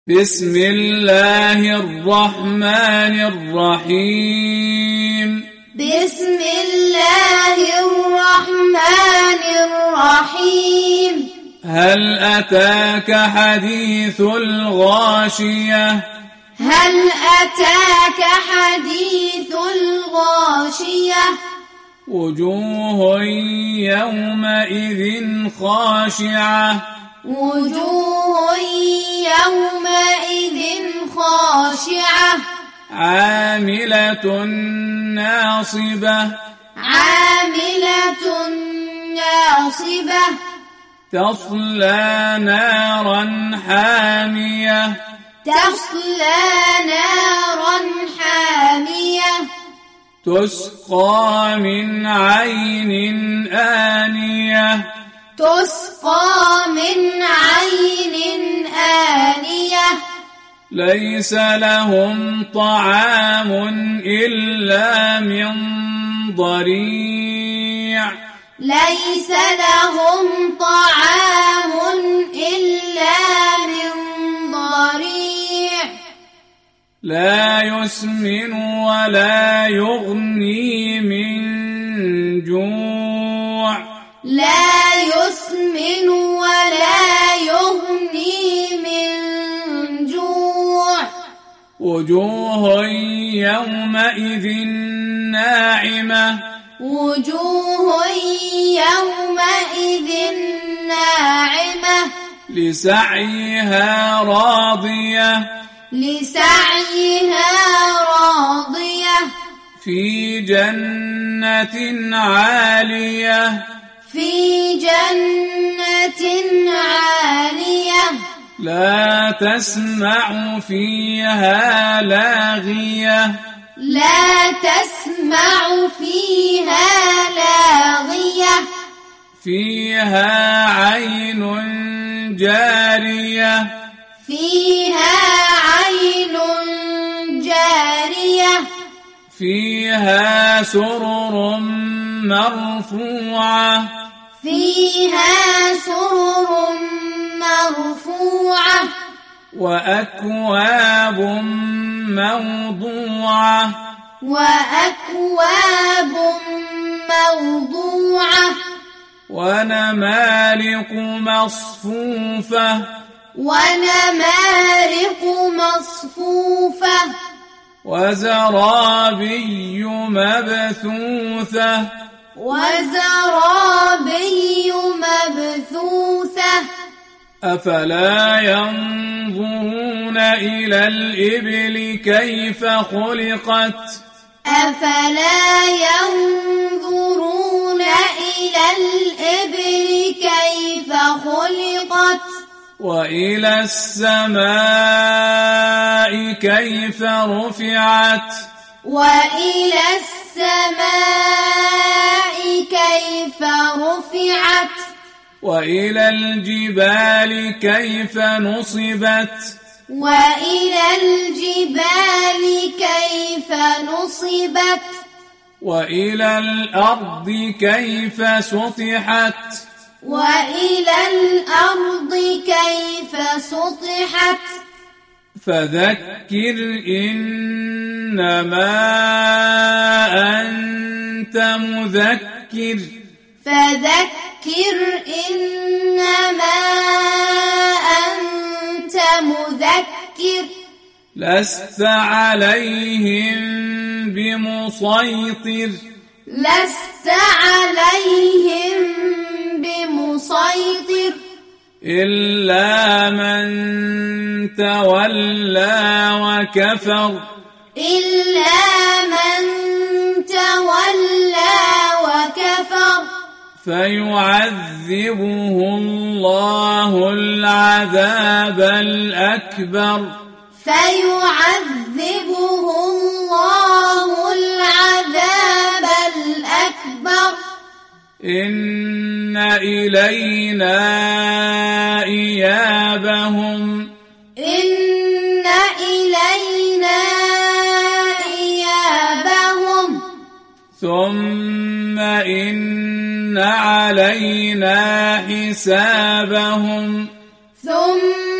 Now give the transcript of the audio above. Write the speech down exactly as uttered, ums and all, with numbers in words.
بسم الله الرحمن الرحيم بسم الله الرحمن الرحيم هل أتاك حديث الغاشية هل أتاك حديث الغاشية وجوه يومئذ خاشعة وجوه يومئذ خاشعة عاملة ناصبة عاملة ناصبة تصلى نارا حامية تصلى نارا حامية تسقى من عين آنية تسقى من عين آنية ليس لهم طعام إلا من ضريع ليس لهم طعام إلا من ضريع لا يسمن ولا يغني من جوع لا يسمن ولا يغني من جوع وجوه يومئذ ناعمة وجوه يومئذ ناعمة لسعيها راضية لسعيها راضية في جنة عالية في جنة عالية لا تسمع فيها لاغية لا تسمع فيها لاغية فيها عين جارية فيها عين جارية فيها سرر مرفوعة فيها سرر مرفوعة وأكواب موضوعة وأكواب موضوعة ونمارق مصفوفة ونمارق مصفوفة وزرابي مبثوثة وزرابي مبثوثة أفلا ينظرون إلى الإبل كيف خلقت أفلا ينظرون إلى الإبل كيف خلقت وإلى السماء كيف رفعت وإلى السماء كيف رفعت وإلى الجبال كيف نصبت وإلى الجبال كيف نصبت وإلى الأرض كيف سطحت وإلى الأرض كيف سطحت فذكر إنما أنت مذكر فذكر إنما أنت مذكر لست عليهم بمسيطر لست عليهم بمسيطر إلا من تولى وكفر إلا من تولى وكفر فيعذبه الله العذاب الأكبر فيعذبه الله العذاب الأكبر إن إلينا إيابهم إن إلينا إيابهم ثم إن علينا حسابهم ثم